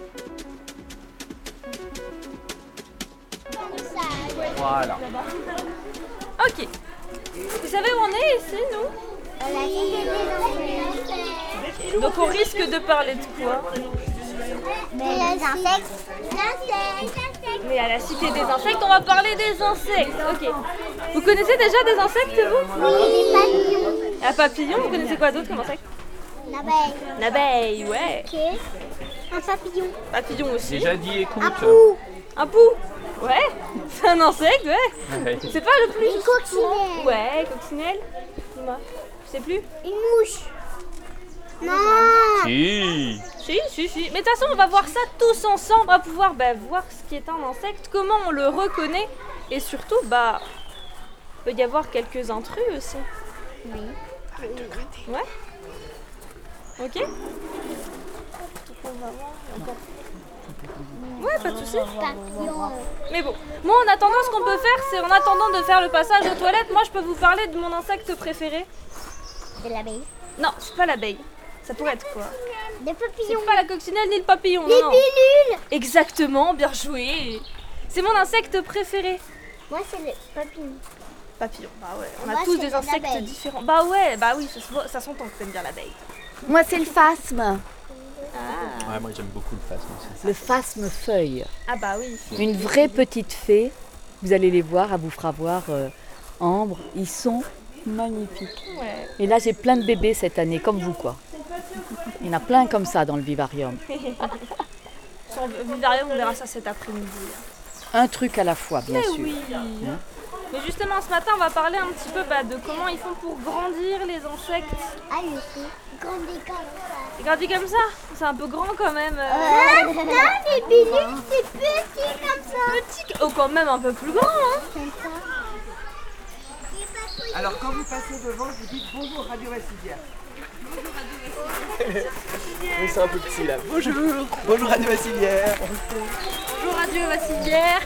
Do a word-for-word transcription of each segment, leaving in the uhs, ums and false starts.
Voilà. Ok. Vous savez où on est ici, nous? La cité des insectes. Donc on risque de parler de quoi? Des insectes. Insectes. Mais à la cité des insectes, on va parler des insectes. Ok. Vous connaissez déjà des insectes, vous? Oui, des papillons. Un papillon, vous connaissez quoi d'autre comme insecte? L'abeille. L'abeille, ouais. Ok. Un papillon. Papillon aussi. Déjà dit écoute. Un pou. Un pou. Ouais. C'est un insecte, ouais. Ouais. C'est pas le plus... Une coccinelle. Ouais, coccinelle. Dis-moi. Je sais plus. Une mouche. Non. Si. Si, si, si. Mais de toute façon, on va voir ça tous ensemble. On va pouvoir bah, voir ce qui est un insecte, comment on le reconnaît. Et surtout, bah, il peut y avoir quelques intrus aussi. Oui. Ouais. Ok. Donc on va voir encore. Ouais, pas de soucis. Papillon. Mais bon, moi en attendant, ce qu'on peut faire, c'est en attendant de faire le passage aux toilettes, moi je peux vous parler de mon insecte préféré. De l'abeille. Non, c'est pas l'abeille. Ça pourrait être quoi? Des papillons. C'est pas la coccinelle ni le papillon. Des non. pilules. Exactement, bien joué. C'est mon insecte préféré. Moi, c'est le papillon. Papillon, bah ouais, on Moi, a tous c'est des les insectes abeilles. différents. Bah ouais, bah oui, ça, se voit- ça s'entend que t'aimes bien l'abeille. Moi, c'est le phasme. Ah, Ouais, moi j'aime beaucoup le phasme aussi. Le phasme feuille. ah bah oui. Une vraie petite fée. Vous allez les voir, elle vous fera voir euh, Ambre. Ils sont magnifiques. Ouais. Et là, j'ai plein de bébés cette année, comme vous, quoi. Il y en a plein comme ça dans le vivarium. Sur le vivarium, on verra ça cet après-midi. Un truc à la fois, bien Mais sûr. oui. Mais justement, ce matin, on va parler un petit peu bah, de comment ils font pour grandir les insectes. Ah, le fou. Grandi comme ça. Ils grandissent comme ça. C'est un peu grand quand même. euh. Ah, non, les pilules, c'est petit comme ça. Petit, oh quand même un peu plus grand. Hein. Comme ça. Alors quand vous passez devant, vous dites bonjour Radio Vassivière. Oui, c'est un peu petit là. Bonjour. Bonjour Radio Vassivière. Bonjour Radio Vassivière.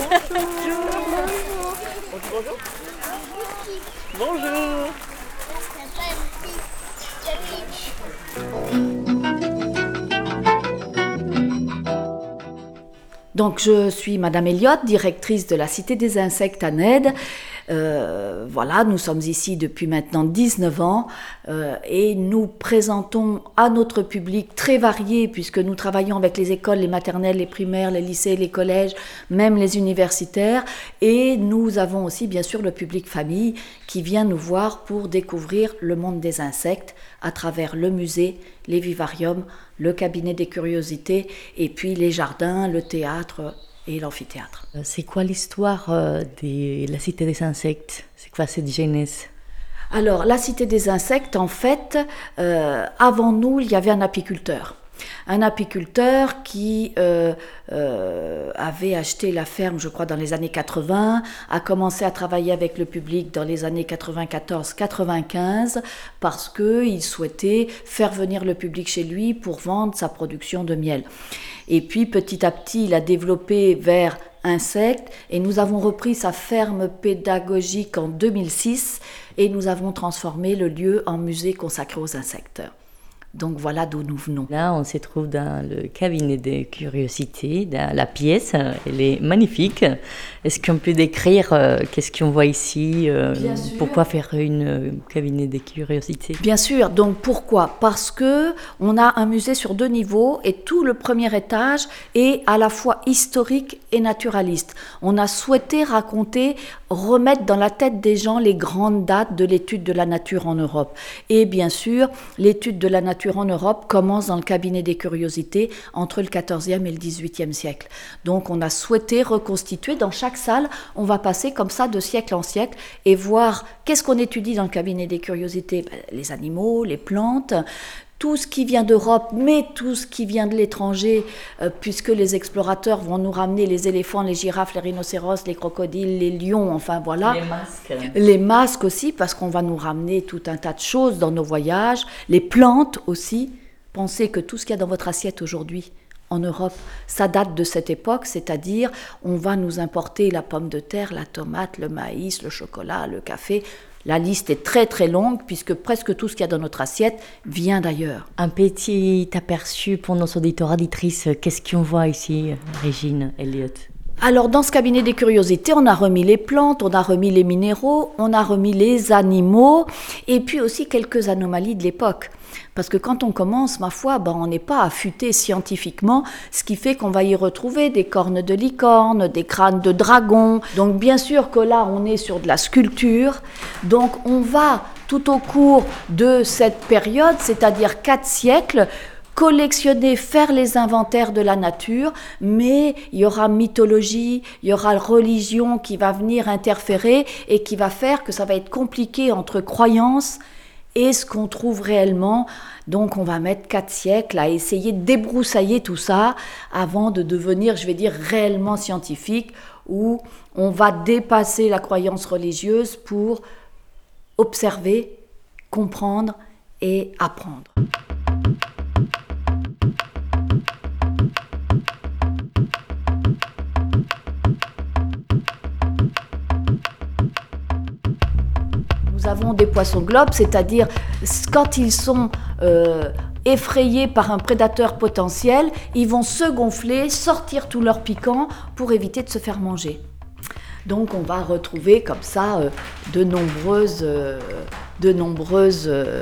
Bonjour. Bonjour. Donc, je suis Madame Elliott, directrice de la Cité des Insectes à Ned. Euh, voilà, nous sommes ici depuis maintenant dix-neuf ans euh, et nous présentons à notre public très varié, puisque nous travaillons avec les écoles, les maternelles, les primaires, les lycées, les collèges, même les universitaires. Et nous avons aussi bien sûr le public famille qui vient nous voir pour découvrir le monde des insectes à travers le musée, les vivariums, le cabinet des curiosités et puis les jardins, le théâtre et l'amphithéâtre. C'est quoi l'histoire euh, de la Cité des Insectes? C'est quoi cette genèse? Alors, la Cité des Insectes, en fait, euh, avant nous, il y avait un apiculteur. Un apiculteur qui euh, euh, avait acheté la ferme, je crois, dans les années quatre-vingts, a commencé à travailler avec le public dans les années quatre-vingt-quatorze quatre-vingt-quinze parce qu'il souhaitait faire venir le public chez lui pour vendre sa production de miel. Et puis, petit à petit, il a développé vers insectes et nous avons repris sa ferme pédagogique en deux mille six et nous avons transformé le lieu en musée consacré aux insectes. Donc voilà d'où nous venons. Là, on se trouve dans le cabinet de curiosité, dans la pièce. Elle est magnifique. Est-ce qu'on peut décrire euh, qu'est-ce qu'on voit ici euh, Bien sûr. Pourquoi faire une euh, cabinet de curiosité? Bien sûr, donc pourquoi? Parce que on a un musée sur deux niveaux et tout le premier étage est à la fois historique et naturaliste. On a souhaité raconter, remettre dans la tête des gens les grandes dates de l'étude de la nature en Europe. Et bien sûr, l'étude de la nature en Europe commence dans le cabinet des curiosités entre le quatorzième et le dix-huitième siècle. Donc on a souhaité reconstituer dans chaque salle, on va passer comme ça de siècle en siècle et voir qu'est-ce qu'on étudie dans le cabinet des curiosités. Ben, les animaux, les plantes, tout ce qui vient d'Europe, mais tout ce qui vient de l'étranger, euh, puisque les explorateurs vont nous ramener les éléphants, les girafes, les rhinocéros, les crocodiles, les lions, enfin voilà. Les masques. Les masques aussi, parce qu'on va nous ramener tout un tas de choses dans nos voyages. Les plantes aussi. Pensez que tout ce qu'il y a dans votre assiette aujourd'hui, en Europe, ça date de cette époque, c'est-à-dire on va nous importer la pomme de terre, la tomate, le maïs, le chocolat, le café. La liste est très très longue puisque presque tout ce qu'il y a dans notre assiette vient d'ailleurs. Un petit aperçu pour nos auditeurs auditrices, qu'est-ce qu'on voit ici, Régine, Elliot? Alors dans ce cabinet des curiosités, on a remis les plantes, on a remis les minéraux, on a remis les animaux et puis aussi quelques anomalies de l'époque. Parce que quand on commence, ma foi, ben, on n'est pas affûté scientifiquement, ce qui fait qu'on va y retrouver des cornes de licorne, des crânes de dragon. Donc bien sûr que là, on est sur de la sculpture. Donc on va tout au cours de cette période, c'est-à-dire quatre siècles, collectionner, faire les inventaires de la nature, mais il y aura mythologie, il y aura religion qui va venir interférer et qui va faire que ça va être compliqué entre croyances et ce qu'on trouve réellement. Donc on va mettre quatre siècles à essayer de débroussailler tout ça avant de devenir, je vais dire, réellement scientifique, où on va dépasser la croyance religieuse pour observer, comprendre et apprendre. Nous avons des poissons globes, c'est-à-dire quand ils sont euh, effrayés par un prédateur potentiel, ils vont se gonfler, sortir tout leur piquant pour éviter de se faire manger. Donc on va retrouver comme ça euh, de nombreuses, euh, de nombreuses euh,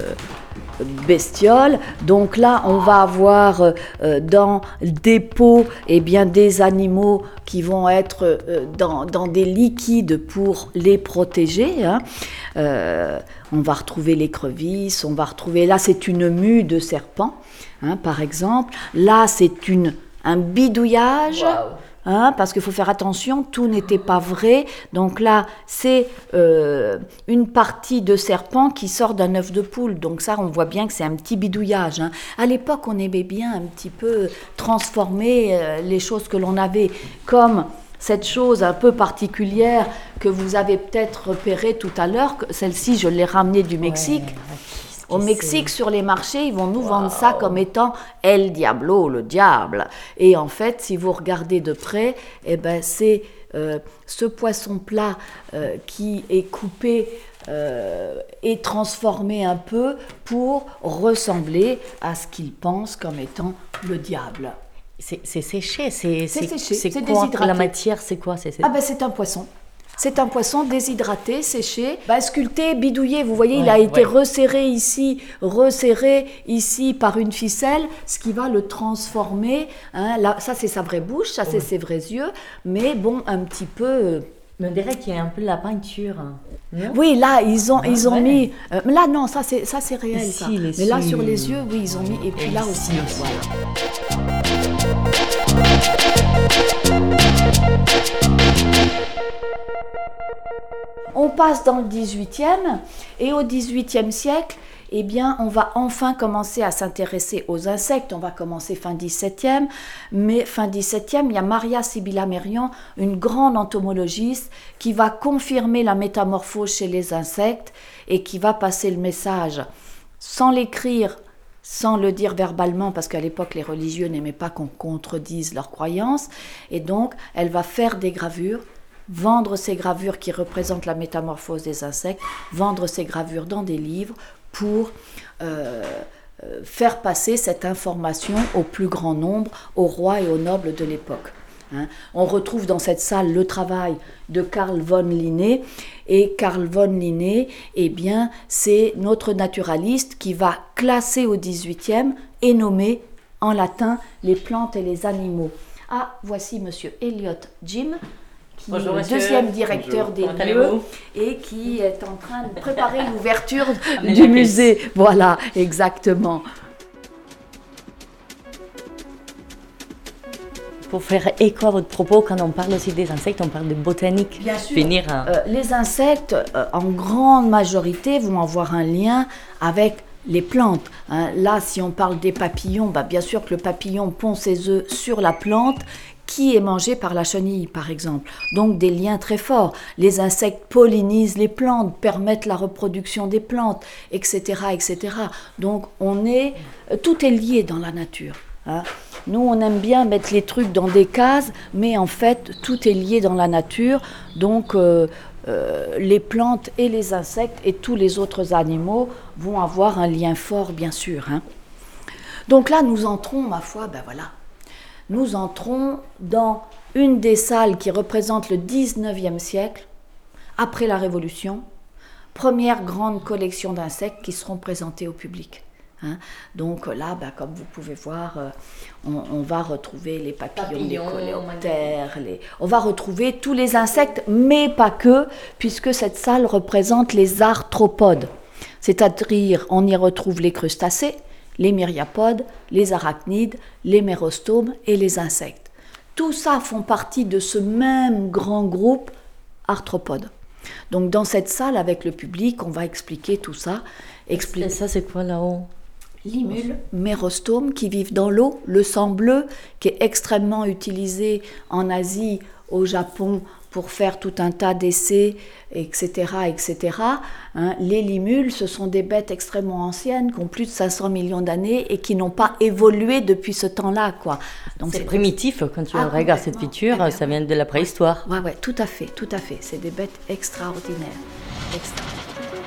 bestioles. Donc là, on va avoir euh, dans des pots eh bien, des animaux qui vont être euh, dans, dans des liquides pour les protéger. Hein. Euh, on va retrouver l'écrevisse, on va retrouver... Là, c'est une mue de serpent, hein, par exemple. Là, c'est une, un bidouillage. Wow. Hein, parce qu'il faut faire attention, tout n'était pas vrai. Donc là, c'est euh, une partie de serpent qui sort d'un œuf de poule. Donc ça, on voit bien que c'est un petit bidouillage. Hein. À l'époque, on aimait bien un petit peu transformer euh, les choses que l'on avait, comme cette chose un peu particulière que vous avez peut-être repérée tout à l'heure. Celle-ci, je l'ai ramenée du Mexique. Ouais. Au Mexique, sur les marchés, ils vont nous wow. vendre ça comme étant El Diablo, le diable. Et en fait, si vous regardez de près, eh ben, c'est euh, ce poisson plat euh, qui est coupé euh, et transformé un peu pour ressembler à ce qu'ils pensent comme étant le diable. C'est, c'est séché, c'est, c'est, c'est séché, c'est, c'est quoi déshydraté. La matière, c'est quoi c'est, c'est... Ah ben c'est un poisson. C'est un poisson déshydraté, séché, bah, sculpté, bidouillé. Vous voyez, ouais, il a été ouais. resserré ici, resserré ici par une ficelle, ce qui va le transformer. Hein. Là, ça, c'est sa vraie bouche, ça, ouais. c'est ses vrais yeux. Mais bon, un petit peu... Mais on dirait qu'il y a un peu de la peinture. Non? Oui, là, ils ont, ah, ils ont ouais. mis... Euh, là, non, ça, c'est, ça, c'est réel, ici, ça. Les Mais là, sur les yeux, oui, ils ont mis... Et puis et là ici, aussi, voilà. On passe dans le dix-huitième, et au dix-huitième siècle, eh bien, on va enfin commencer à s'intéresser aux insectes. On va commencer fin dix-septième, mais fin dix-septième, il y a Maria Sibylla Merian, une grande entomologiste, qui va confirmer la métamorphose chez les insectes et qui va passer le message sans l'écrire, sans le dire verbalement, parce qu'à l'époque, les religieux n'aimaient pas qu'on contredise leurs croyances. Et donc, elle va faire des gravures, vendre ces gravures qui représentent la métamorphose des insectes, vendre ces gravures dans des livres pour euh, euh, faire passer cette information au plus grand nombre, aux rois et aux nobles de l'époque. Hein. On retrouve dans cette salle le travail de Carl von Linné, et Carl von Linné, eh bien, c'est notre naturaliste qui va classer au dix-huitième et nommer en latin les plantes et les animaux. Ah, voici monsieur Elliot Jim, qui Bonjour, est le monsieur. deuxième directeur Bonjour. des lieux et qui est en train de préparer l'ouverture du musée. Voilà, exactement. Pour faire écho à votre propos, quand on parle aussi des insectes, on parle de botanique. Bien sûr. Finir un... euh, les insectes, euh, en grande majorité, vont avoir un lien avec les plantes. Hein. Là, si on parle des papillons, bah, bien sûr que le papillon pond ses œufs sur la plante, qui est mangé par la chenille, par exemple. Donc des liens très forts. Les insectes pollinisent les plantes, permettent la reproduction des plantes, et cetera, et cetera. Donc on est, tout est lié dans la nature. Hein. Nous, on aime bien mettre les trucs dans des cases, mais en fait, tout est lié dans la nature. Donc, euh, euh, les plantes et les insectes et tous les autres animaux vont avoir un lien fort, bien sûr. Hein. Donc là, nous entrons, ma foi, ben voilà, nous entrons dans une des salles qui représente le dix-neuvième siècle, après la Révolution, première grande collection d'insectes qui seront présentés au public. Hein. Donc là, ben, comme vous pouvez voir, euh, on, on va retrouver les papillons, Papillons, les coléoptères, les... on va retrouver tous les insectes, mais pas que, puisque cette salle représente les arthropodes. C'est-à-dire, on y retrouve les crustacés, les myriapodes, les arachnides, les mérostomes et les insectes. Tout ça font partie de ce même grand groupe arthropodes. Donc dans cette salle, avec le public, on va expliquer tout ça. Expliquer... Et ça, c'est quoi là-haut? Limules, mérostomes qui vivent dans l'eau, le sang bleu qui est extrêmement utilisé en Asie, au Japon, pour faire tout un tas d'essais, et cetera, et cetera. Hein, les limules, ce sont des bêtes extrêmement anciennes, qui ont plus de cinq cents millions d'années et qui n'ont pas évolué depuis ce temps-là, quoi. Donc c'est, c'est primitif, quand tu ah, regardes cette feature, eh ça vient de la préhistoire. Oui, ouais, tout à fait, tout à fait. C'est des bêtes extraordinaires. extraordinaires.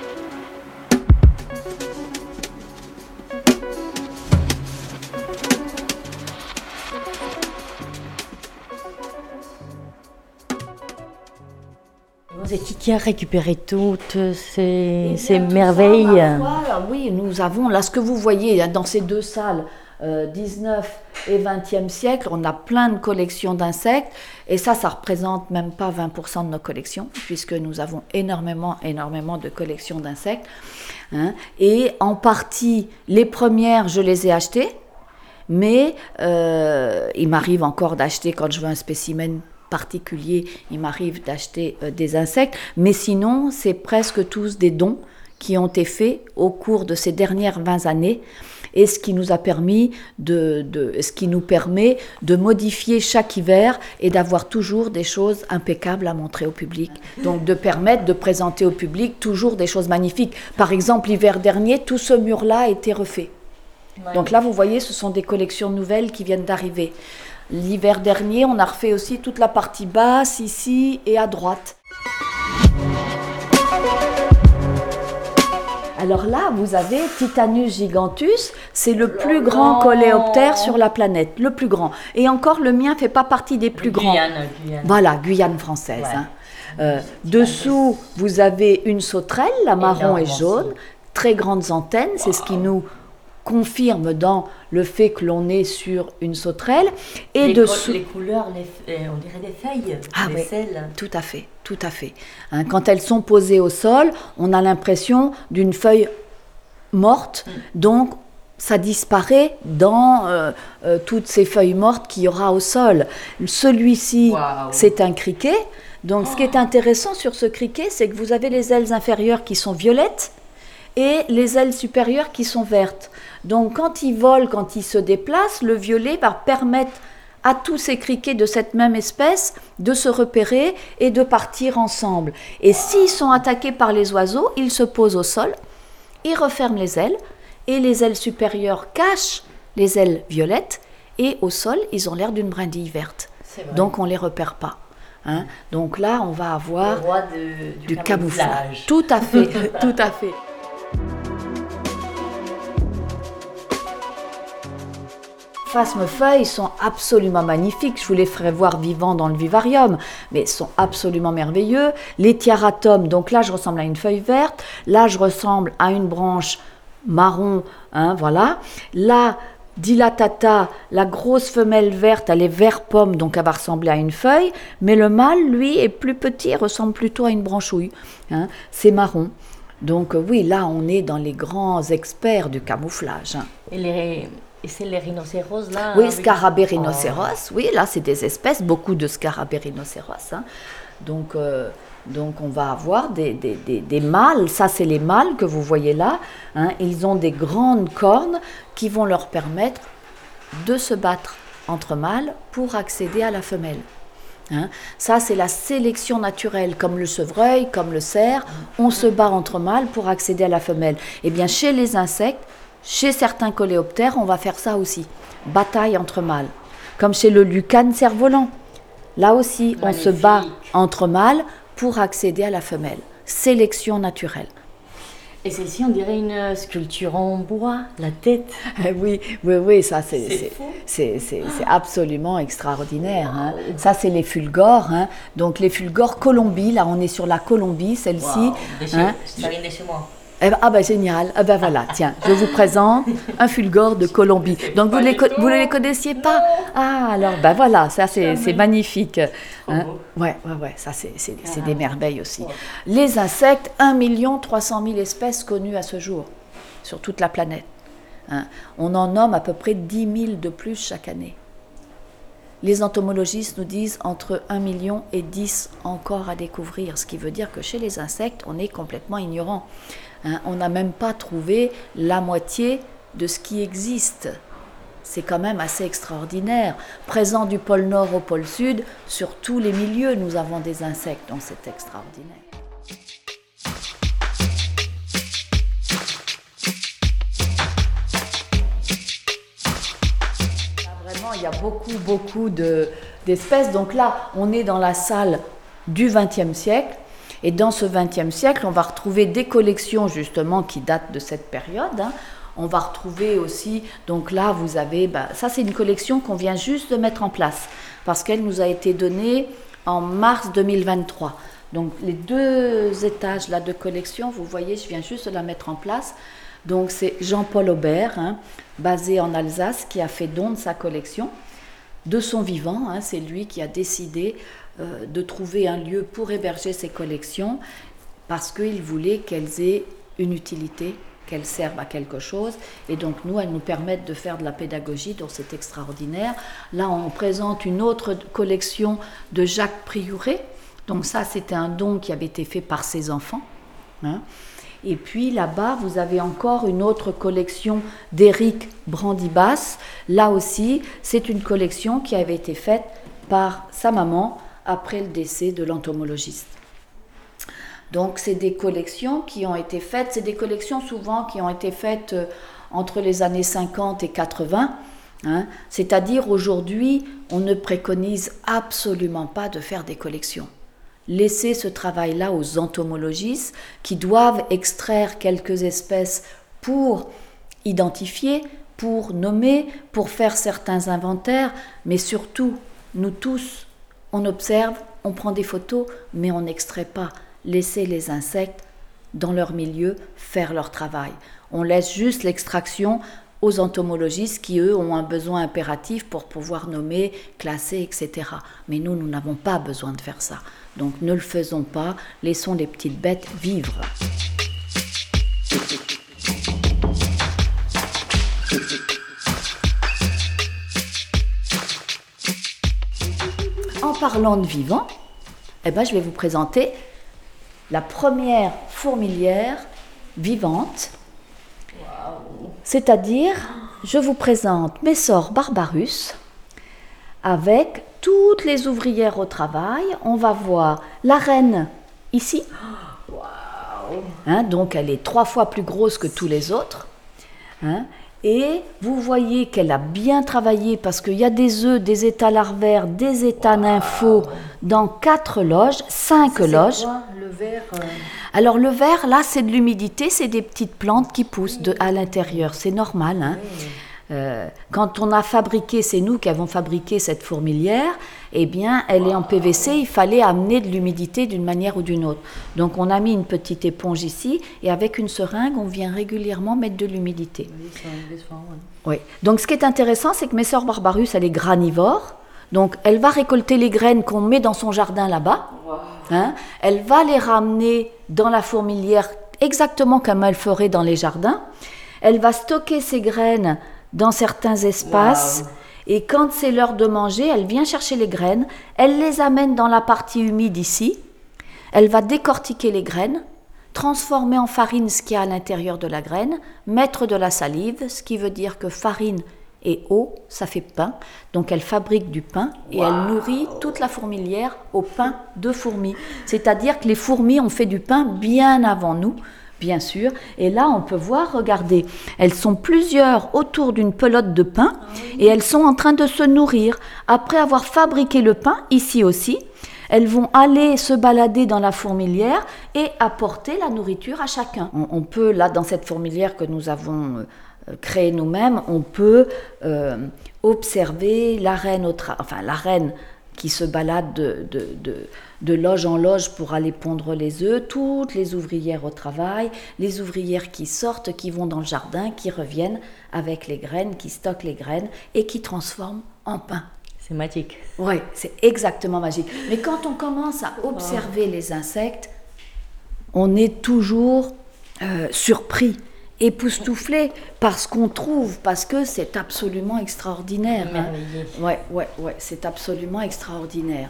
C'est qui qui a récupéré toutes ces, Eh ces bien, tout merveilles? ça, ma foi, oui, nous avons, là, ce que vous voyez dans ces deux salles, euh, dix-neuvième et vingtième siècle, on a plein de collections d'insectes, et ça, ça représente même pas vingt pour cent de nos collections, puisque nous avons énormément, énormément de collections d'insectes. Hein, et en partie, les premières, je les ai achetées, mais euh, il m'arrive encore d'acheter, quand je veux un spécimen particulier, il m'arrive d'acheter euh, des insectes, mais sinon, c'est presque tous des dons qui ont été faits au cours de ces dernières vingt années, et ce qui nous a permis de, de, ce qui nous permet de modifier chaque hiver et d'avoir toujours des choses impeccables à montrer au public. Donc de permettre de présenter au public toujours des choses magnifiques. Par exemple, l'hiver dernier, tout ce mur-là a été refait. Donc là, vous voyez, ce sont des collections nouvelles qui viennent d'arriver. L'hiver dernier, on a refait aussi toute la partie basse, ici et à droite. Alors là, vous avez Titanus gigantus, c'est le plus grand coléoptère sur la planète, le plus grand. Et encore, le mien ne fait pas partie des plus grands. Guyane, Guyane. Voilà, Guyane française. Ouais. Hein. Euh, dessous, vous avez une sauterelle, la marron et jaune, très grandes antennes, c'est ce qui nous confirme dans le fait que l'on est sur une sauterelle. Et les, dessous, les couleurs, les, on dirait des feuilles, ah des oui, selles. tout à fait, tout à fait. Hein, quand elles sont posées au sol, on a l'impression d'une feuille morte, mm. donc ça disparaît dans euh, euh, toutes ces feuilles mortes qu'il y aura au sol. Celui-ci, wow. c'est un criquet. Donc oh. ce qui est intéressant sur ce criquet, c'est que vous avez les ailes inférieures qui sont violettes et les ailes supérieures qui sont vertes. Donc quand il vole, quand il se déplace, le violet va permettre à tous ces criquets de cette même espèce de se repérer et de partir ensemble. Et s'ils sont attaqués par les oiseaux, ils se posent au sol, ils referment les ailes, et les ailes supérieures cachent les ailes violettes, et au sol, ils ont l'air d'une brindille verte. Donc on ne les repère pas. Hein. Donc là, on va avoir le roi de, du, du camouflage. camouflage. Tout à fait, tout à fait. Phasmefeuilles sont absolument magnifiques, je vous les ferai voir vivants dans le vivarium, mais sont absolument merveilleux. Les tiaratomes, donc là je ressemble à une feuille verte, là je ressemble à une branche marron, hein, voilà. Là, dilatata, la grosse femelle verte, elle est vert pomme, donc elle va ressembler à une feuille, mais le mâle, lui, est plus petit, ressemble plutôt à une branchouille, hein, c'est marron. Donc oui, là on est dans les grands experts du camouflage. Hein. Et les... Et c'est les rhinocéros là? Oui, scarabées rhinocéros, oh. oui, là c'est des espèces, beaucoup de scarabées rhinocéros. Hein. Donc, euh, donc on va avoir des, des, des, des mâles, ça c'est les mâles que vous voyez là, hein. Ils ont des grandes cornes qui vont leur permettre de se battre entre mâles pour accéder à la femelle. Hein. Ça c'est la sélection naturelle, comme le chevreuil, comme le cerf, on se bat entre mâles pour accéder à la femelle. Et bien chez les insectes, chez certains coléoptères, on va faire ça aussi, bataille entre mâles. Comme chez le lucane cerf-volant. Là aussi, magnifique. On se bat entre mâles pour accéder à la femelle. Sélection naturelle. Et celle-ci, on dirait une sculpture en bois, la tête. Oui, oui, oui, ça c'est, C'est c'est, fou. c'est, c'est, c'est absolument extraordinaire. Hein. Ça c'est les fulgores. Hein. Donc les fulgores Colombie, là on est sur la Colombie, celle-ci. Wow, de chez- Hein. ça vient de chez moi. Eh ben, ah ben génial, ah ben voilà, tiens, je vous présente un fulgore de Colombie. Donc vous ne les, co- vous ne les connaissiez pas? Ah alors, ben voilà, ça c'est, c'est magnifique. Hein. Ouais, ouais, ouais, ça c'est, c'est, c'est des merveilles aussi. Les insectes, un million trois cent mille espèces connues à ce jour, sur toute la planète. Hein. On en nomme à peu près dix mille de plus chaque année. Les entomologistes nous disent entre un million et dix encore à découvrir, ce qui veut dire que chez les insectes, on est complètement ignorant. Hein, on n'a même pas trouvé la moitié de ce qui existe. C'est quand même assez extraordinaire. Présent du pôle Nord au pôle Sud, sur tous les milieux, nous avons des insectes, donc c'est extraordinaire. Vraiment, il y a beaucoup, beaucoup de, d'espèces. Donc là, on est dans la salle du vingtième siècle. Et dans ce vingtième siècle, on va retrouver des collections justement qui datent de cette période. Hein. On va retrouver aussi, donc là vous avez, bah, ça c'est une collection qu'on vient juste de mettre en place parce qu'elle nous a été donnée en mars deux mille vingt-trois. Donc les deux étages là de collection, vous voyez, je viens juste de la mettre en place. Donc c'est Jean-Paul Aubert, hein, basé en Alsace, qui a fait don de sa collection. De son vivant, hein, c'est lui qui a décidé euh, de trouver un lieu pour héberger ses collections parce qu'il voulait qu'elles aient une utilité, qu'elles servent à quelque chose. Et donc nous, elles nous permettent de faire de la pédagogie, donc c'est extraordinaire. Là, on présente une autre collection de Jacques Prieuré. Donc ça, c'était un don qui avait été fait par ses enfants. Hein. Et puis là-bas, vous avez encore une autre collection d'Éric Brandibas. Là aussi, c'est une collection qui avait été faite par sa maman après le décès de l'entomologiste. Donc, c'est des collections qui ont été faites, c'est des collections souvent qui ont été faites entre les années cinquante et quatre-vingts. Hein. C'est-à-dire, aujourd'hui, on ne préconise absolument pas de faire des collections. Laisser ce travail-là aux entomologistes qui doivent extraire quelques espèces pour identifier, pour nommer, pour faire certains inventaires, mais surtout, nous tous, on observe, on prend des photos, mais on n'extrait pas. Laisser les insectes dans leur milieu faire leur travail. On laisse juste l'extraction aux entomologistes qui, eux, ont un besoin impératif pour pouvoir nommer, classer, et cetera. Mais nous, nous n'avons pas besoin de faire ça. Donc ne le faisons pas, laissons les petites bêtes vivre. En parlant de vivants, eh ben, je vais vous présenter la première fourmilière vivante. Wow. C'est-à-dire, je vous présente Messor barbarus avec toutes les ouvrières au travail. On va voir la reine ici. Wow. Hein, donc elle est trois fois plus grosse que tous les autres. Hein, et vous voyez qu'elle a bien travaillé parce qu'il y a des œufs, des états larvaires, des états wow. nymphaux dans quatre loges, cinq ça, loges. C'est quoi, le verre euh... Alors le verre, là, c'est de l'humidité, c'est des petites plantes qui poussent de, à l'intérieur. C'est normal. Hein. Oui. Euh, quand on a fabriqué, c'est nous qui avons fabriqué cette fourmilière, eh bien, elle wow. est en P V C, il fallait amener de l'humidité d'une manière ou d'une autre. Donc, on a mis une petite éponge ici, et avec une seringue, on vient régulièrement mettre de l'humidité. Oui, ça, oui. Donc, ce qui est intéressant, c'est que Messor barbarus, elle est granivore, donc elle va récolter les graines qu'on met dans son jardin là-bas, wow. hein, elle va les ramener dans la fourmilière exactement comme elle ferait dans les jardins, elle va stocker ses graines dans certains espaces, wow. et quand c'est l'heure de manger, elle vient chercher les graines, elle les amène dans la partie humide ici, elle va décortiquer les graines, transformer en farine ce qu'il y a à l'intérieur de la graine, mettre de la salive, ce qui veut dire que farine et eau, ça fait pain, donc elle fabrique du pain et wow. elle nourrit toute la fourmilière au pain de fourmis, c'est-à-dire que les fourmis ont fait du pain bien avant nous, bien sûr, et là on peut voir, regardez, elles sont plusieurs autour d'une pelote de pain et elles sont en train de se nourrir. Après avoir fabriqué le pain, ici aussi, elles vont aller se balader dans la fourmilière et apporter la nourriture à chacun. On, on peut, là, dans cette fourmilière que nous avons euh, créée nous-mêmes, on peut euh, observer la reine, au tra- enfin la reine qui se balade de, de, de, de loge en loge pour aller pondre les œufs, toutes les ouvrières au travail, les ouvrières qui sortent, qui vont dans le jardin, qui reviennent avec les graines, qui stockent les graines et qui transforment en pain. C'est magique. Oui, c'est exactement magique. Mais quand on commence à observer les insectes, on est toujours euh, surpris, époustouflé par ce qu'on trouve, parce que c'est absolument extraordinaire. Hein. Merveilleux. Ouais, ouais, ouais, c'est absolument extraordinaire.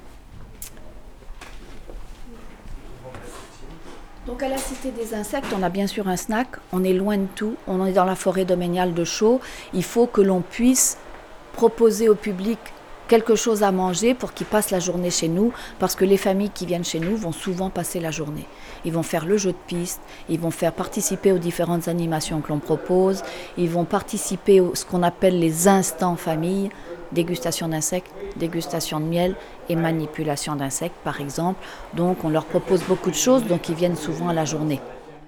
Donc à la Cité des Insectes, on a bien sûr un snack, on est loin de tout, on est dans la forêt domaniale de Chaux. Il faut que l'on puisse proposer au public quelque chose à manger pour qu'ils passent la journée chez nous, parce que les familles qui viennent chez nous vont souvent passer la journée. Ils vont faire le jeu de piste, ils vont faire participer aux différentes animations que l'on propose, ils vont participer à ce qu'on appelle les instants famille, dégustation d'insectes, dégustation de miel et manipulation d'insectes par exemple. Donc on leur propose beaucoup de choses, donc ils viennent souvent à la journée.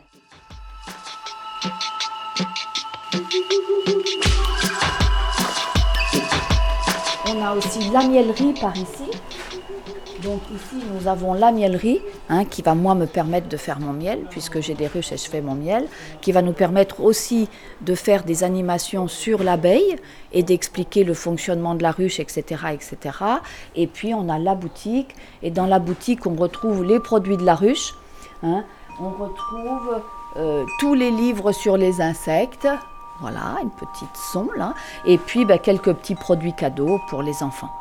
On a aussi la mielerie par ici. Donc ici nous avons la mielerie hein, qui va moi me permettre de faire mon miel puisque j'ai des ruches et je fais mon miel, qui va nous permettre aussi de faire des animations sur l'abeille et d'expliquer le fonctionnement de la ruche, et cetera, et cetera. Et puis on a la boutique et dans la boutique on retrouve les produits de la ruche. Hein. On retrouve euh, tous les livres sur les insectes. Voilà, une petite son là. Et puis ben, quelques petits produits cadeaux pour les enfants.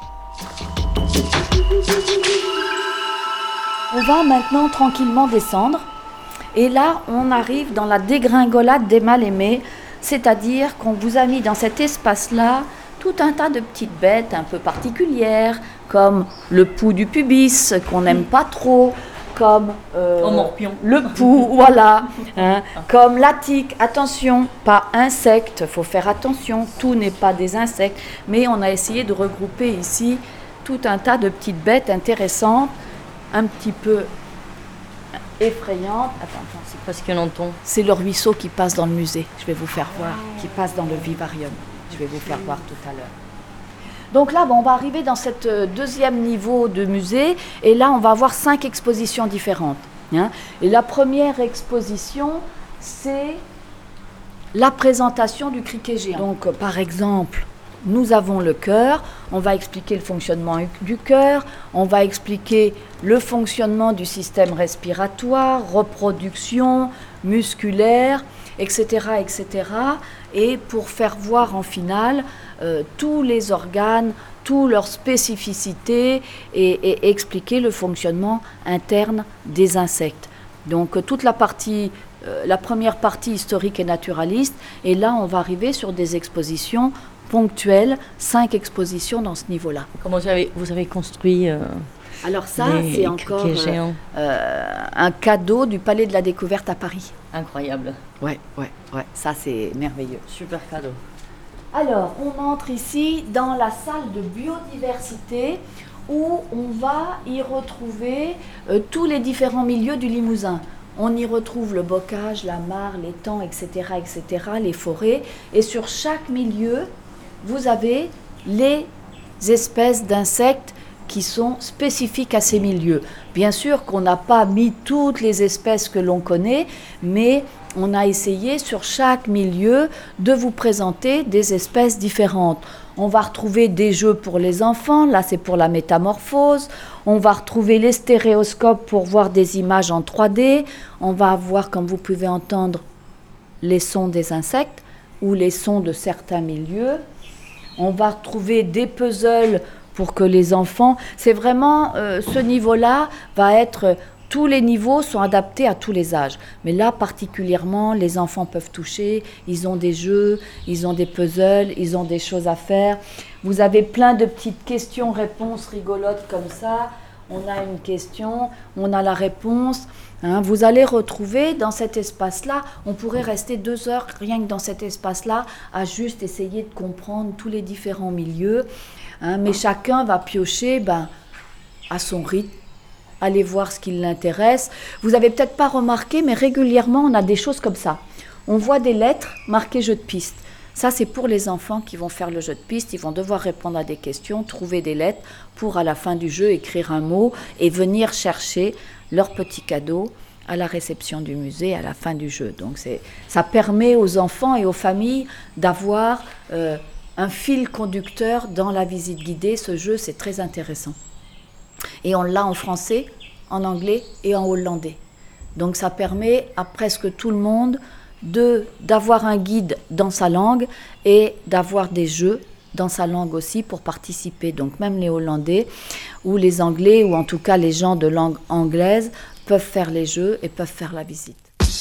On va maintenant tranquillement descendre. Et là, on arrive dans la dégringolade des mal-aimés. C'est-à-dire qu'on vous a mis dans cet espace-là tout un tas de petites bêtes un peu particulières, comme le pou du pubis, qu'on n'aime pas trop, comme euh, Oh, morpion. le pou, voilà, hein, comme la tique. Attention, pas insectes, faut faire attention, tout n'est pas des insectes, mais on a essayé de regrouper ici tout un tas de petites bêtes intéressantes, un petit peu effrayantes. Attends, attends, c'est Parce qu'on entend. c'est le ruisseau qui passe dans le musée, je vais vous faire voir, qui passe dans le vivarium. Je vais vous faire voir tout à l'heure. Donc là, bon, on va arriver dans ce deuxième niveau de musée, et là, on va avoir cinq expositions différentes. Hein. Et la première exposition, c'est la présentation du criquet géant. Donc, euh, par exemple, nous avons le cœur, on va expliquer le fonctionnement du cœur, on va expliquer le fonctionnement du système respiratoire, reproduction, musculaire, et cetera, et cetera. Et pour faire voir en finale euh, tous les organes, toutes leurs spécificités et, et expliquer le fonctionnement interne des insectes. Donc euh, toute la partie, euh, la première partie historique et naturaliste, et là on va arriver sur des expositions ponctuelles, cinq expositions dans ce niveau-là. Comment vous avez, vous avez construit euh, Alors ça, les c'est encore criquets euh, géants euh, un cadeau du Palais de la Découverte à Paris. Incroyable. Ouais, ouais, ouais, ça c'est merveilleux. Super cadeau. Alors, on entre ici dans la salle de biodiversité où on va y retrouver euh, tous les différents milieux du Limousin. On y retrouve le bocage, la mare, l'étang, et cetera, et cetera, les forêts. Et sur chaque milieu, vous avez les espèces d'insectes qui sont spécifiques à ces milieux. Bien sûr qu'on n'a pas mis toutes les espèces que l'on connaît, mais on a essayé sur chaque milieu de vous présenter des espèces différentes. On va retrouver des jeux pour les enfants, là c'est pour la métamorphose. On va retrouver les stéréoscopes pour voir des images en trois D. On va avoir, comme vous pouvez entendre, les sons des insectes ou les sons de certains milieux. On va retrouver des puzzles pour que les enfants... C'est vraiment, euh, ce niveau-là va être... Tous les niveaux sont adaptés à tous les âges. Mais là, particulièrement, les enfants peuvent toucher. Ils ont des jeux, ils ont des puzzles, ils ont des choses à faire. Vous avez plein de petites questions-réponses rigolotes comme ça. On a une question, on a la réponse. Hein, vous allez retrouver dans cet espace-là, on pourrait rester deux heures rien que dans cet espace-là à juste essayer de comprendre tous les différents milieux. Hein, mais chacun va piocher... Ben, à son rythme, aller voir ce qui l'intéresse. Vous avez peut-être pas remarqué, mais régulièrement, on a des choses comme ça. On voit des lettres marquées jeu de piste. Ça, c'est pour les enfants qui vont faire le jeu de piste. Ils vont devoir répondre à des questions, trouver des lettres pour, à la fin du jeu, écrire un mot et venir chercher leur petit cadeau à la réception du musée à la fin du jeu. Donc, c'est, ça permet aux enfants et aux familles d'avoir euh, un fil conducteur dans la visite guidée. Ce jeu, c'est très intéressant. Et on l'a en français, en anglais et en hollandais. Donc, ça permet à presque tout le monde de, d'avoir un guide dans sa langue et d'avoir des jeux dans sa langue aussi pour participer. Donc même les Hollandais ou les Anglais, ou en tout cas les gens de langue anglaise, peuvent faire les jeux et peuvent faire la visite.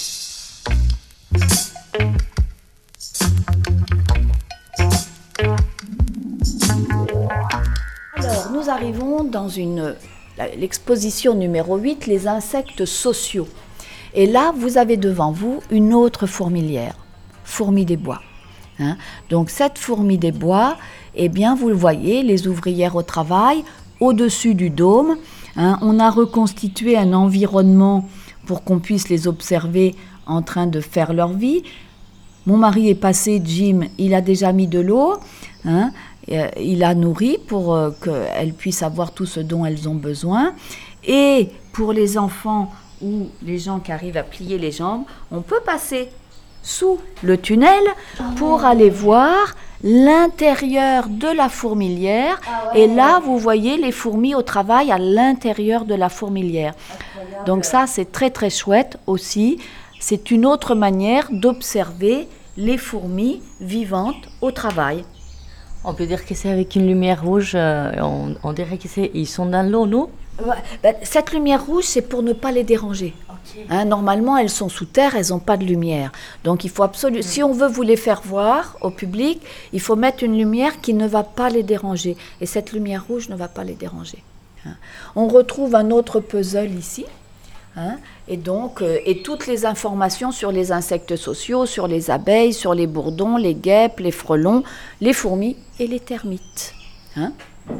Alors nous arrivons dans une, l'exposition numéro huit, les insectes sociaux. Et là, vous avez devant vous une autre fourmilière, fourmi des bois. Hein. Donc cette fourmi des bois, eh bien, vous le voyez, les ouvrières au travail, au-dessus du dôme. Hein, on a reconstitué un environnement pour qu'on puisse les observer en train de faire leur vie. Mon mari est passé, Jim, il a déjà mis de l'eau. Hein, euh, il a nourri pour euh, qu'elles puissent avoir tout ce dont elles ont besoin. Et pour les enfants ou les gens qui arrivent à plier les jambes, on peut passer sous le tunnel pour aller voir l'intérieur de la fourmilière. Et là, vous voyez les fourmis au travail à l'intérieur de la fourmilière. Donc ça, c'est très très chouette aussi. C'est une autre manière d'observer les fourmis vivantes au travail. On peut dire que c'est avec une lumière rouge, euh, on, on dirait qu'ils sont dans l'eau, non? Ouais, ben, cette lumière rouge, c'est pour ne pas les déranger. Okay. Hein, normalement, elles sont sous terre, elles n'ont pas de lumière. Donc, il faut absolument, mmh. si on veut vous les faire voir au public, il faut mettre une lumière qui ne va pas les déranger. Et cette lumière rouge ne va pas les déranger. Hein. On retrouve un autre puzzle ici. Hein, et donc, euh, et toutes les informations sur les insectes sociaux, sur les abeilles, sur les bourdons, les guêpes, les frelons, les fourmis et les termites. Hein.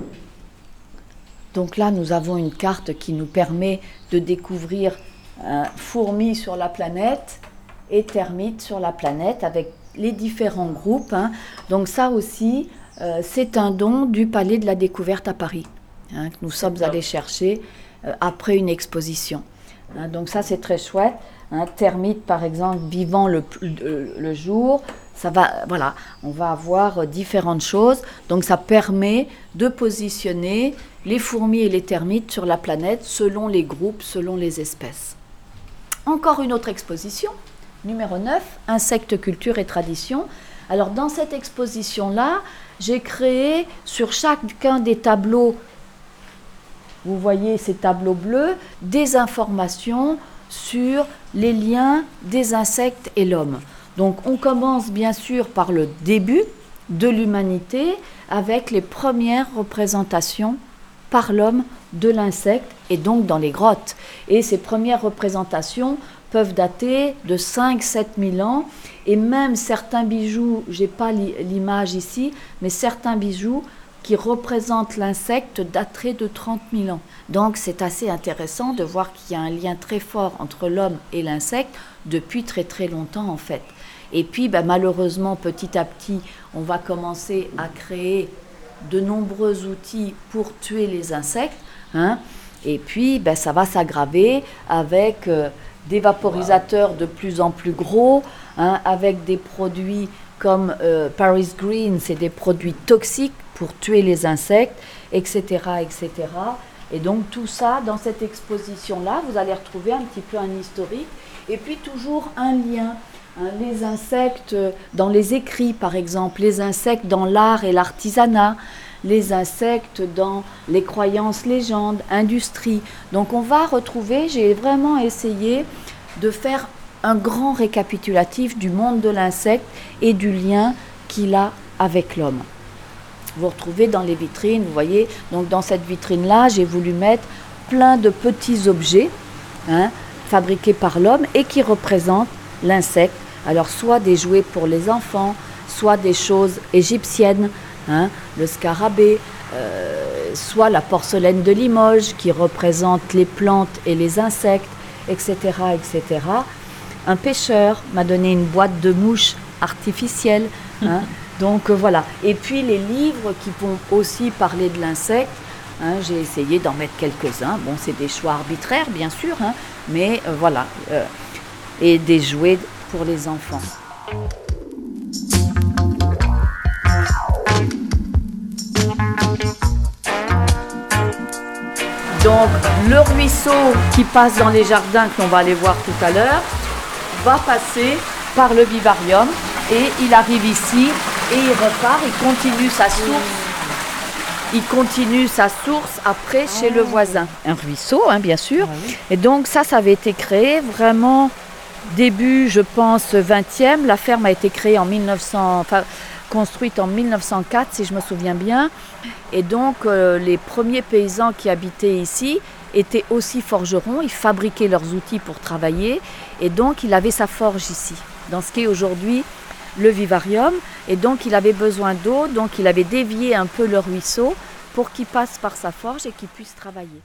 Donc là, nous avons une carte qui nous permet de découvrir euh, fourmis sur la planète et termites sur la planète avec les différents groupes. Hein. Donc ça aussi, euh, c'est un don du Palais de la Découverte à Paris, hein, que nous sommes allés chercher euh, après une exposition. Hein, donc ça, c'est très chouette. Hein, termites, par exemple, vivant le, le, le jour, ça va, voilà, on va avoir différentes choses. Donc ça permet de positionner les fourmis et les termites sur la planète selon les groupes, selon les espèces. Encore une autre exposition, numéro neuf, insectes, culture et tradition. Alors dans cette exposition-là, j'ai créé sur chacun des tableaux, vous voyez ces tableaux bleus, des informations sur les liens des insectes et l'homme. Donc on commence bien sûr par le début de l'humanité avec les premières représentations par l'homme de l'insecte et donc dans les grottes. Et ces premières représentations peuvent dater de cinq à sept mille ans et même certains bijoux, je n'ai pas l'image ici, mais certains bijoux qui représentent l'insecte dateraient de trente mille ans. Donc c'est assez intéressant de voir qu'il y a un lien très fort entre l'homme et l'insecte depuis très très longtemps en fait. Et puis ben, malheureusement petit à petit on va commencer à créer de nombreux outils pour tuer les insectes, hein, et puis ben, ça va s'aggraver avec euh, des vaporisateurs de plus en plus gros, hein, avec des produits comme euh, Paris Green, c'est des produits toxiques pour tuer les insectes, et cetera, et cetera. Et donc tout ça, dans cette exposition-là, vous allez retrouver un petit peu un historique, et puis toujours un lien. Hein, les insectes dans les écrits, par exemple, les insectes dans l'art et l'artisanat, les insectes dans les croyances, légendes, industrie. Donc on va retrouver, j'ai vraiment essayé de faire un grand récapitulatif du monde de l'insecte et du lien qu'il a avec l'homme. Vous retrouvez dans les vitrines, vous voyez, donc dans cette vitrine-là, j'ai voulu mettre plein de petits objets, hein, fabriqués par l'homme et qui représentent l'insecte. Alors soit des jouets pour les enfants, soit des choses égyptiennes, hein, le scarabée, euh, soit la porcelaine de Limoges qui représente les plantes et les insectes, et cetera, et cetera. Un pêcheur m'a donné une boîte de mouches artificielle. Hein. Donc euh, voilà. Et puis les livres qui vont aussi parler de l'insecte. Hein, j'ai essayé d'en mettre quelques-uns. Bon, c'est des choix arbitraires, bien sûr, hein, mais euh, voilà. Euh, et des jouets pour les enfants. Donc, le ruisseau qui passe dans les jardins, que l'on va aller voir tout à l'heure, va passer par le vivarium et il arrive ici et il repart, il continue sa source. Il continue sa source après chez le voisin. Un ruisseau, hein, bien sûr. Et donc ça, ça avait été créé vraiment début, je pense, vingtième. La ferme a été créée en mille neuf cents, enfin, construite en mille neuf cent quatre, si je me souviens bien. Et donc, euh, les premiers paysans qui habitaient ici étaient aussi forgerons. Ils fabriquaient leurs outils pour travailler. Et donc, il avait sa forge ici, dans ce qui est aujourd'hui le vivarium. Et donc, il avait besoin d'eau. Donc, il avait dévié un peu le ruisseau pour qu'il passe par sa forge et qu'il puisse travailler.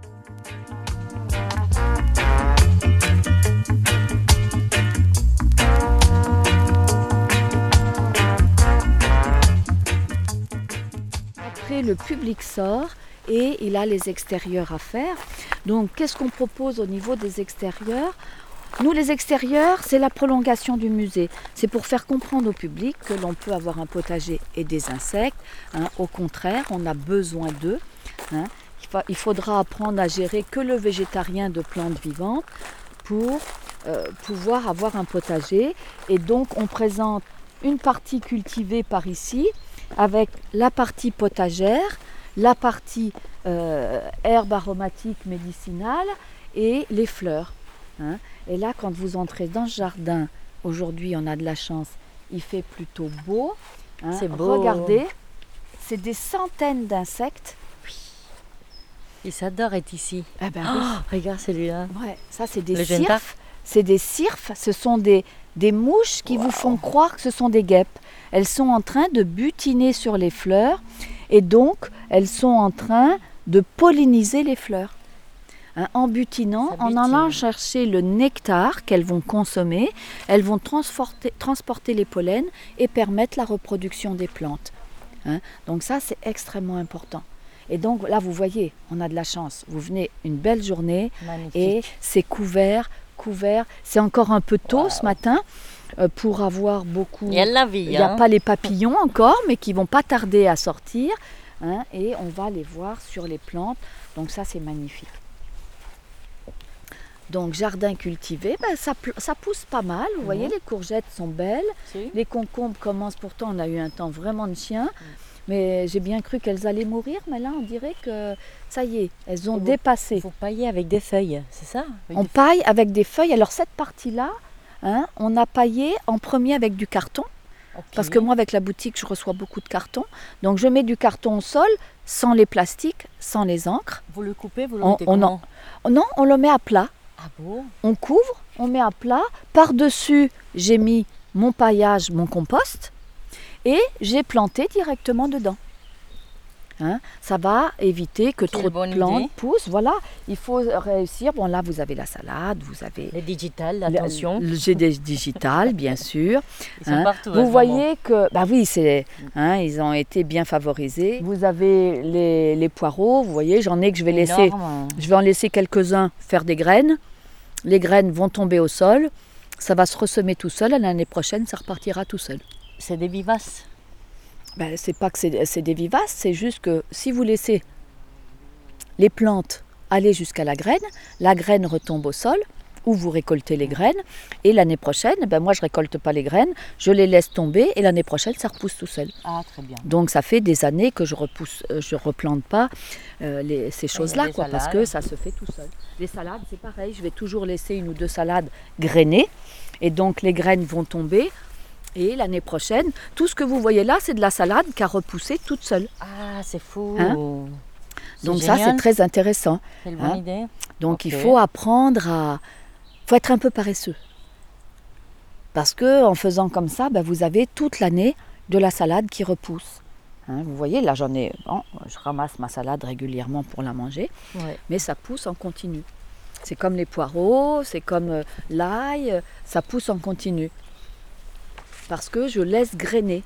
Après, le public sort et il a les extérieurs à faire. Donc, qu'est-ce qu'on propose au niveau des extérieurs ? Nous, les extérieurs, c'est la prolongation du musée. C'est pour faire comprendre au public que l'on peut avoir un potager et des insectes. Hein. Au contraire, on a besoin d'eux. Hein. Il faudra apprendre à gérer que le végétarien de plantes vivantes pour euh, pouvoir avoir un potager. Et donc, on présente une partie cultivée par ici, avec la partie potagère, la partie euh, herbe aromatique médicinale et les fleurs. Hein. Et là, quand vous entrez dans ce jardin, aujourd'hui on a de la chance, il fait plutôt beau. Hein. C'est beau. Regardez, c'est des centaines d'insectes. Oui. Ils adorent être ici. Eh ben, Oh, oui. regarde celui-là. Ouais, ça c'est des Le cirfes. C'est des cirfes, ce sont des, des mouches qui wow. vous font croire que ce sont des guêpes. Elles sont en train de butiner sur les fleurs et donc elles sont en train de polliniser les fleurs. Hein, en butinant, en allant chercher le nectar qu'elles vont consommer, elles vont transporter, transporter les pollens et permettre la reproduction des plantes. Hein, donc ça, c'est extrêmement important. Et donc là, vous voyez, on a de la chance. Vous venez une belle journée. Magnifique. Et c'est couvert, couvert. C'est encore un peu tôt wow. ce matin euh, pour avoir beaucoup... Il y a la vie. Il n'y a hein. pas les papillons encore, mais qui ne vont pas tarder à sortir. Hein, et on va les voir sur les plantes. Donc ça, c'est magnifique. Donc jardin cultivé, ben, ça, ça pousse pas mal. Vous mmh. voyez, les courgettes sont belles. Si. Les concombres commencent, pourtant on a eu un temps vraiment de chien. Mmh. Mais j'ai bien cru qu'elles allaient mourir. Mais là, on dirait que ça y est, elles ont vous, dépassé. Il faut pailler avec des feuilles, c'est ça? On paille avec des feuilles. Alors cette partie-là, hein, on a paillé en premier avec du carton. Okay. Parce que moi, avec la boutique, je reçois beaucoup de carton. Donc je mets du carton au sol, sans les plastiques, sans les encres. Vous le coupez, vous le on, mettez on comment? en, Non, on le met à plat. Ah bon? On couvre, on met à plat. Par-dessus, j'ai mis mon paillage, mon compost. Et j'ai planté directement dedans. Hein, ça va éviter que Quelle trop de plantes idée. poussent. Voilà, il faut réussir. Bon, là, vous avez la salade, vous avez... Les digitales, attention. J'ai des digitales, bien sûr. Ils sont hein. partout. Vous voyez que... Bah oui, c'est, hein, ils ont été bien favorisés. Vous avez les, les poireaux, vous voyez, j'en ai que je vais laisser... Énorme. Je vais en laisser quelques-uns faire des graines. Les graines vont tomber au sol. Ça va se ressemer tout seul. Et l'année prochaine, ça repartira tout seul. C'est des vivaces. Ben, c'est pas que c'est, c'est des vivaces, c'est juste que si vous laissez les plantes aller jusqu'à la graine, la graine retombe au sol, ou vous récoltez les graines, et l'année prochaine, ben moi je récolte pas les graines, je les laisse tomber, et l'année prochaine ça repousse tout seul. Ah, très bien. Donc ça fait des années que je repousse, euh, je replante pas euh, les, ces choses-là, quoi, parce que ça se fait tout seul. Les salades, c'est pareil, je vais toujours laisser une ou deux salades grainées, et donc les graines vont tomber. Et l'année prochaine, tout ce que vous voyez là, c'est de la salade qui a repoussé toute seule. Ah, c'est fou. Hein Donc génial. Ça, c'est très intéressant. C'est une bonne hein idée. Donc okay. il faut apprendre à... Il faut être un peu paresseux. Parce qu'en faisant comme ça, ben, vous avez toute l'année de la salade qui repousse. Hein, vous voyez, là j'en ai, bon, je ramasse ma salade régulièrement pour la manger, Ouais. mais ça pousse en continu. C'est comme les poireaux, c'est comme euh, l'ail, euh, ça pousse en continu. Parce que je laisse grainer.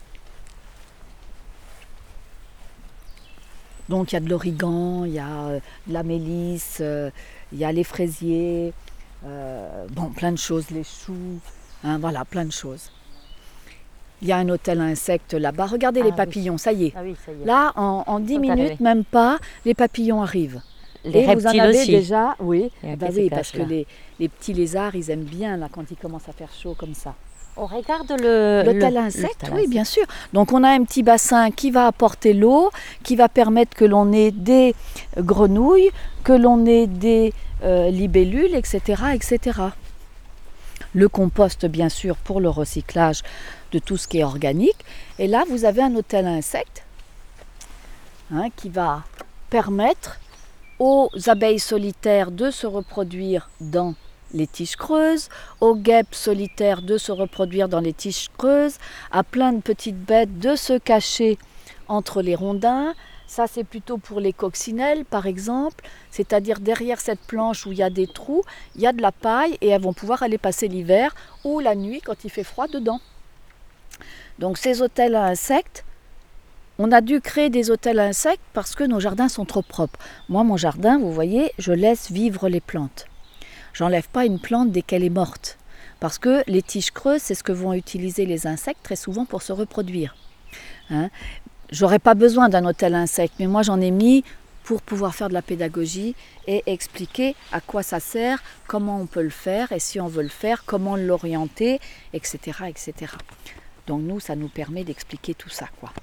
Donc il y a de l'origan, il y a euh, de la mélisse, euh, il y a les fraisiers, euh, bon plein de choses, les choux, hein, voilà, plein de choses. Il y a un hôtel à insectes là-bas. Regardez Ah les oui. papillons, ça y est. Ah oui, ça y est. Là, en, en dix Sont minutes, arrivés. même pas, les papillons arrivent. Les Et vous en reptiles avez aussi. déjà, oui, Il y a bah qui se oui, cachent parce que là. les, les petits lézards, ils aiment bien là quand il commence à faire chaud comme ça. On regarde le... L'hôtel le- à insectes, l'hôtel à oui, bien sûr. Donc on a un petit bassin qui va apporter l'eau, qui va permettre que l'on ait des grenouilles, que l'on ait des euh, libellules, et cetera, et cetera. Le compost, bien sûr, pour le recyclage de tout ce qui est organique. Et là, vous avez un hôtel à insectes hein, qui va permettre aux abeilles solitaires de se reproduire dans les tiges creuses, aux guêpes solitaires de se reproduire dans les tiges creuses, à plein de petites bêtes de se cacher entre les rondins. Ça, c'est plutôt pour les coccinelles, par exemple, c'est-à-dire derrière cette planche où il y a des trous, il y a de la paille et elles vont pouvoir aller passer l'hiver ou la nuit quand il fait froid dedans. Donc ces hôtels à insectes, on a dû créer des hôtels à insectes parce que nos jardins sont trop propres. Moi, mon jardin, vous voyez, je laisse vivre les plantes. J'enlève pas une plante dès qu'elle est morte. Parce que les tiges creuses, c'est ce que vont utiliser les insectes très souvent pour se reproduire. Hein. J'aurais pas besoin d'un hôtel à insectes, mais moi j'en ai mis pour pouvoir faire de la pédagogie et expliquer à quoi ça sert, comment on peut le faire et si on veut le faire, comment l'orienter, et cetera, et cetera. Donc nous, ça nous permet d'expliquer tout ça, quoi.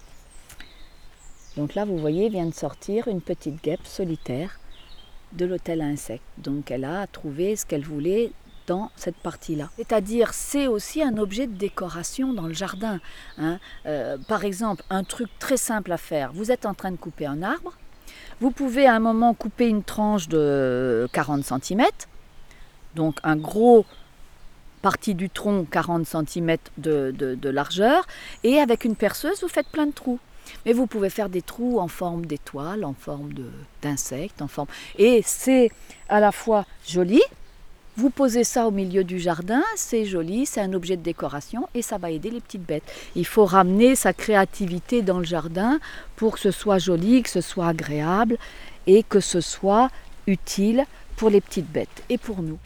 Donc là, vous voyez, vient de sortir une petite guêpe solitaire de l'hôtel à insectes. Donc elle a trouvé ce qu'elle voulait dans cette partie-là. C'est-à-dire, c'est aussi un objet de décoration dans le jardin. Hein. Euh, par exemple, un truc très simple à faire. Vous êtes en train de couper un arbre. Vous pouvez à un moment couper une tranche de quarante centimètres. Donc un gros partie du tronc, quarante centimètres de, de, de largeur. Et avec une perceuse, vous faites plein de trous. Mais vous pouvez faire des trous en forme d'étoiles, en forme de, d'insectes, en forme... Et c'est à la fois joli. Vous posez ça au milieu du jardin, c'est joli, c'est un objet de décoration et ça va aider les petites bêtes. Il faut ramener sa créativité dans le jardin pour que ce soit joli, que ce soit agréable et que ce soit utile pour les petites bêtes et pour nous.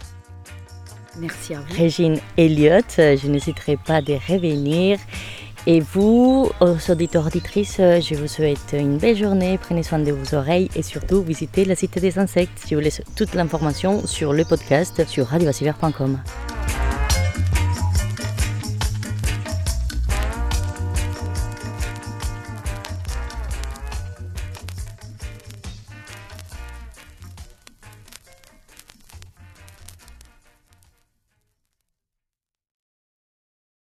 Merci à vous. Régine Elliott, je n'hésiterai pas de revenir. Et vous, aux auditeurs auditrices, je vous souhaite une belle journée, prenez soin de vos oreilles et surtout visitez la Cité des insectes. Je vous laisse toute l'information sur le podcast sur radio vasilevert point com.